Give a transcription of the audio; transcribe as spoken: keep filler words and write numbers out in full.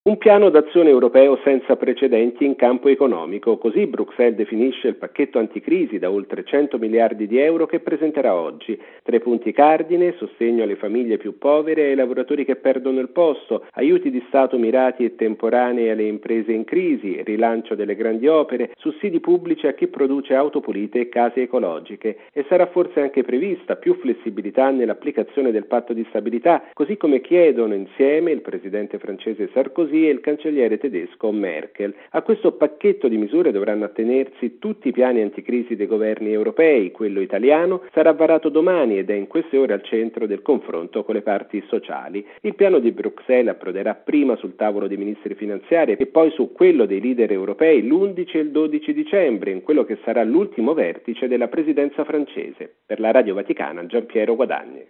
Un piano d'azione europeo senza precedenti in campo economico, così Bruxelles definisce il pacchetto anticrisi da oltre cento miliardi di euro che presenterà oggi. Tre punti cardine: sostegno alle famiglie più povere e ai lavoratori che perdono il posto, aiuti di Stato mirati e temporanei alle imprese in crisi, rilancio delle grandi opere, sussidi pubblici a chi produce auto pulite e case ecologiche. E sarà forse anche prevista più flessibilità nell'applicazione del patto di stabilità, così come chiedono insieme il presidente francese Sarkozy e il cancelliere tedesco Merkel. A questo pacchetto di misure dovranno attenersi tutti i piani anticrisi dei governi europei. Quello italiano sarà varato domani ed è in queste ore al centro del confronto con le parti sociali. Il piano di Bruxelles approderà prima sul tavolo dei ministri finanziari e poi su quello dei leader europei l'undici e il dodici dicembre, in quello che sarà l'ultimo vertice della presidenza francese. Per la Radio Vaticana, Giampiero Guadagni.